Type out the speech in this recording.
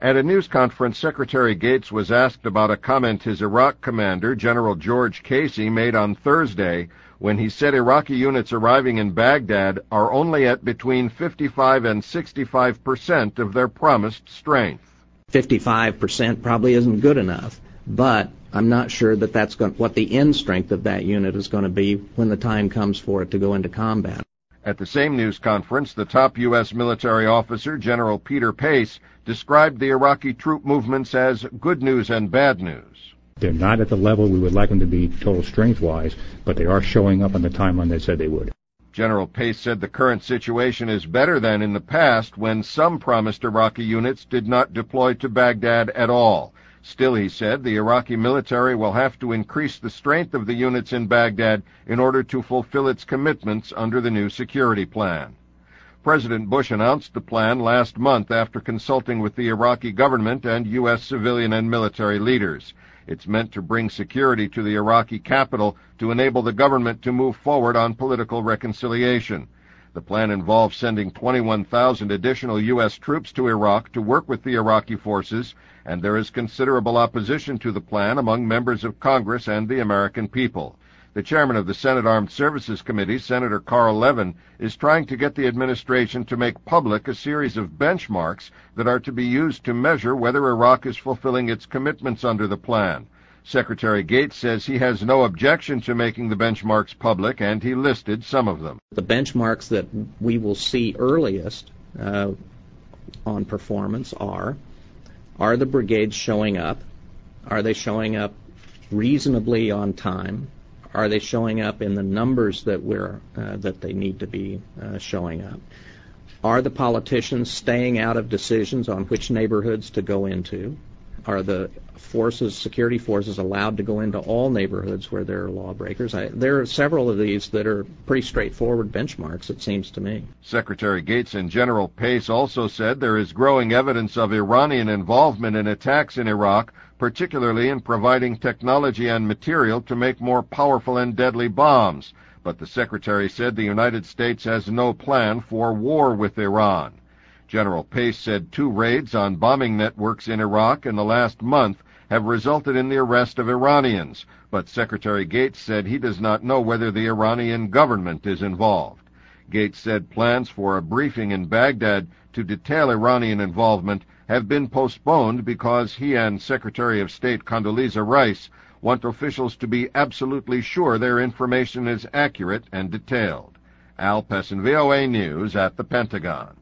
At a news conference, Secretary Gates was asked about a comment his Iraq commander, General George Casey, made on Thursday when he said Iraqi units arriving in Baghdad are only at between 55 and 65% of their promised strength. 55% probably isn't good enough, but I'm not sure that that's what the end strength of that unit is going to be when the time comes for it to go into combat. At the same news conference, the top U.S. military officer, General Peter Pace, described the Iraqi troop movements as good news and bad news. They're not at the level we would like them to be total strength-wise, but they are showing up on the timeline they said they would. General Pace said the current situation is better than in the past when some promised Iraqi units did not deploy to Baghdad at all. Still, he said, the Iraqi military will have to increase the strength of the units in Baghdad in order to fulfill its commitments under the new security plan. President Bush announced the plan last month after consulting with the Iraqi government and U.S. civilian and military leaders. It's meant to bring security to the Iraqi capital to enable the government to move forward on political reconciliation. The plan involves sending 21,000 additional U.S. troops to Iraq to work with the Iraqi forces, and there is considerable opposition to the plan among members of Congress and the American people. The chairman of the Senate Armed Services Committee, Senator Carl Levin, is trying to get the administration to make public a series of benchmarks that are to be used to measure whether Iraq is fulfilling its commitments under the plan. Secretary Gates says he has no objection to making the benchmarks public, and he listed some of them. The benchmarks that we will see earliest on performance are the brigades showing up? Are they showing up reasonably on time? Are they showing up in the numbers that they need to be showing up? Are the politicians staying out of decisions on which neighborhoods to go into? Are the security forces allowed to go into all neighborhoods where there are lawbreakers? There are several of these that are pretty straightforward benchmarks, it seems to me. Secretary Gates and General Pace also said there is growing evidence of Iranian involvement in attacks in Iraq, particularly in providing technology and material to make more powerful and deadly bombs. But the Secretary said the United States has no plan for war with Iran. General Pace said 2 raids on bombing networks in Iraq in the last month have resulted in the arrest of Iranians, but Secretary Gates said he does not know whether the Iranian government is involved. Gates said plans for a briefing in Baghdad to detail Iranian involvement have been postponed because he and Secretary of State Condoleezza Rice want officials to be absolutely sure their information is accurate and detailed. Al Pessin, VOA News at the Pentagon.